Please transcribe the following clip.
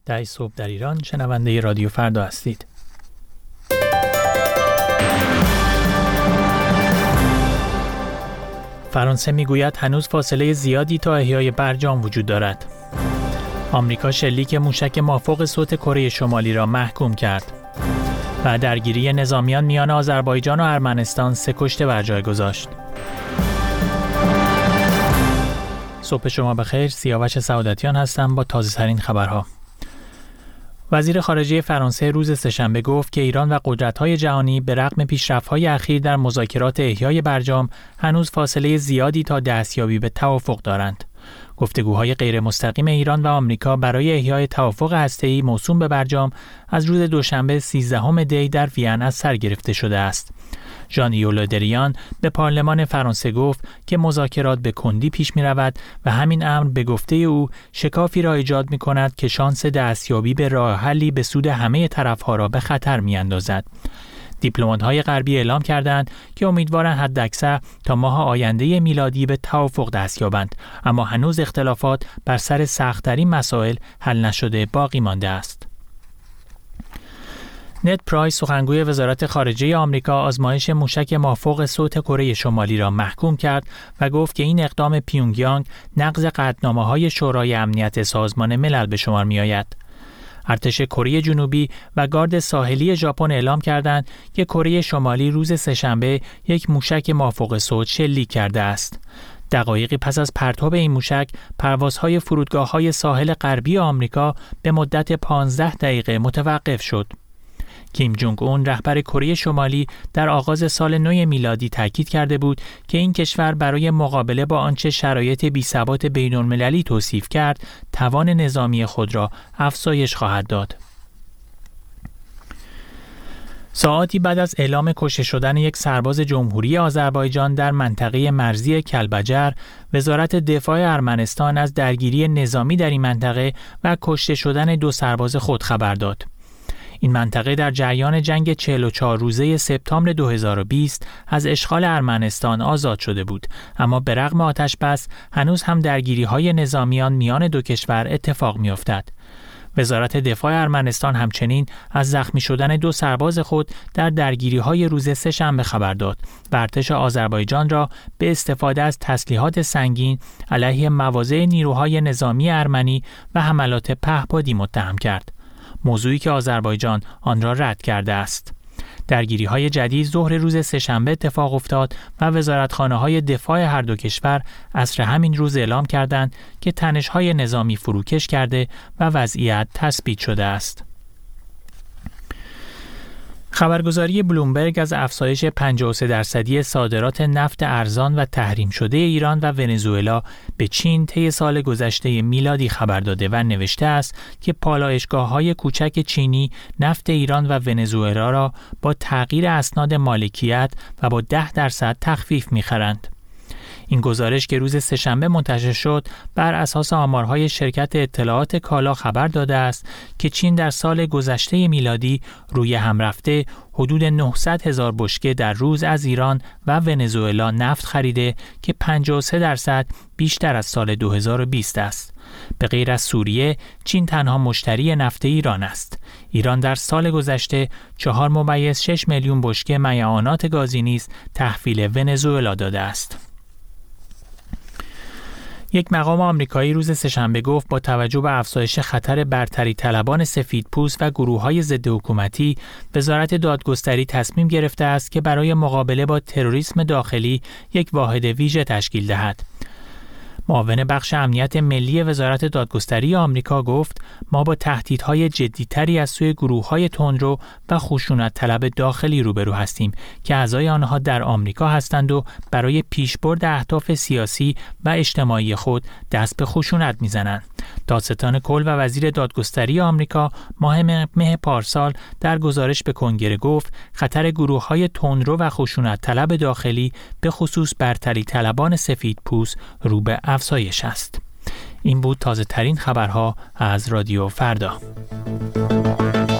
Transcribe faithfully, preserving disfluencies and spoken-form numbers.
ده صبح در ایران، شنونده رادیو فردا هستید. فرانسه میگوید هنوز فاصله زیادی تا احیای برجام وجود دارد. آمریکا شلیک موشک مافوق صوت کره شمالی را محکوم کرد. و درگیری نظامیان میان آذربایجان و ارمنستان سه کشته بر جای گذاشت. صبح شما بخیر، سیاوش سعادتیان هستم با تازه ترین خبرها. وزیر خارجه فرانسه روز سه‌شنبه گفت که ایران و قدرت‌های جهانی به رغم پیشرفت‌های اخیر در مذاکرات احیای برجام هنوز فاصله زیادی تا دستیابی به توافق دارند. گفتگوهای غیر مستقیم ایران و آمریکا برای احیای توافق هسته‌ای موسوم به برجام از روز دوشنبه سیزدهم دی در وین از سر گرفته شده است. ژان-یو له دریان به پارلمان فرانسه گفت که مذاکرات به کندی پیش می رود و همین امر به گفته او شکافی را ایجاد می کند که شانس دستیابی به راه حلی به سود همه طرفها را به خطر می اندازد. دیپلمات‌های غربی اعلام کردند که امیدوارند حداکثر تا ماه آینده میلادی به توافق دست یابند، اما هنوز اختلافات بر سر سخت‌ترین مسائل حل نشده باقی مانده است. نت پرایس، سخنگوی وزارت خارجه آمریکا، آزمایش موشک مافوق صوت کره شمالی را محکوم کرد و گفت که این اقدام پیونگیانگ نقض قطعنامه‌های شورای امنیت سازمان ملل به شمار می‌آید. ارتش کره جنوبی و گارد ساحلی ژاپن اعلام کردند که کره شمالی روز سه‌شنبه یک موشک مافوق صوت شلیک کرده است. دقایقی پس از پرتاب این موشک، پروازهای فرودگاه‌های ساحل غربی آمریکا به مدت پانزده دقیقه متوقف شد. کیم جونگ اون، رهبر کره شمالی، در آغاز سال نو میلادی تاکید کرده بود که این کشور برای مقابله با آنچه شرایط بی‌ثبات بین‌المللی توصیف کرد، توان نظامی خود را افزایش خواهد داد. ساعاتی بعد از اعلام کشته شدن یک سرباز جمهوری آذربایجان در منطقه مرزی کلبجر، وزارت دفاع ارمنستان از درگیری نظامی در این منطقه و کشته شدن دو سرباز خود خبر داد. این منطقه در جریان جنگ چهل و چهار روزه سپتامبر دو هزار و بیست از اشغال ارمنستان آزاد شده بود، اما به رغم آتش بس هنوز هم درگیری‌های نظامیان میان دو کشور اتفاق می‌افتد. وزارت دفاع ارمنستان همچنین از زخمی شدن دو سرباز خود در درگیری‌های روز سه‌شنبه خبر داد و ارتش آذربایجان را به استفاده از تسلیحات سنگین علیه مواضع نیروهای نظامی ارمنی و حملات پهپادی متهم کرد، موضوعی که آذربایجان آن را رد کرده است. درگیری‌های جدید ظهر روز سه‌شنبه اتفاق افتاد و وزارتخانه‌های دفاع هر دو کشور عصر همین روز اعلام کردند که تنش‌های نظامی فروکش کرده و وضعیت تثبیت شده است. خبرگزاری بلومبرگ از افزایش پنجاه و سه درصدی صادرات نفت ارزان و تحریم شده ایران و ونزوئلا به چین طی سال گذشته میلادی خبر داده و نوشته است که پالایشگاه‌های کوچک چینی نفت ایران و ونزوئلا را با تغییر اسناد مالکیت و با ده درصد تخفیف می‌خرند. این گزارش که روز سه‌شنبه منتشر شد بر اساس آمارهای شرکت اطلاعات کالا خبر داده است که چین در سال گذشته میلادی روی هم رفته حدود نهصد هزار بشکه در روز از ایران و ونزوئلا نفت خریده که پنجاه و سه درصد بیشتر از سال دو هزار و بیست است. به غیر از سوریه، چین تنها مشتری نفت ایران است. ایران در سال گذشته چهار ممیز شش میلیون بشکه معیعانات گازی نیز تحویل ونزوئلا داده است. یک مقام آمریکایی روز سه‌شنبه گفت با توجه به افزایش خطر برتری طلبان سفیدپوست و گروه‌های ضد حکومتی، وزارت دادگستری تصمیم گرفته است که برای مقابله با تروریسم داخلی یک واحد ویژه تشکیل دهد. معاون بخش امنیت ملی وزارت دادگستری آمریکا گفت ما با تهدیدهای جدی‌تری از سوی گروه‌های تندرو و خشونت طلب داخلی روبرو هستیم که اعضای آنها در آمریکا هستند و برای پیشبرد اهداف سیاسی و اجتماعی خود دست به خشونت می‌زنند. دادستان کل و وزیر دادگستری آمریکا ماه مه پارسال در گزارش به کنگره گفت خطر گروه‌های تندرو و خشونت طلب داخلی به خصوص برتری طلبان سفیدپوست رو به افزایش است. این بود تازه ترین خبرها از رادیو فردا.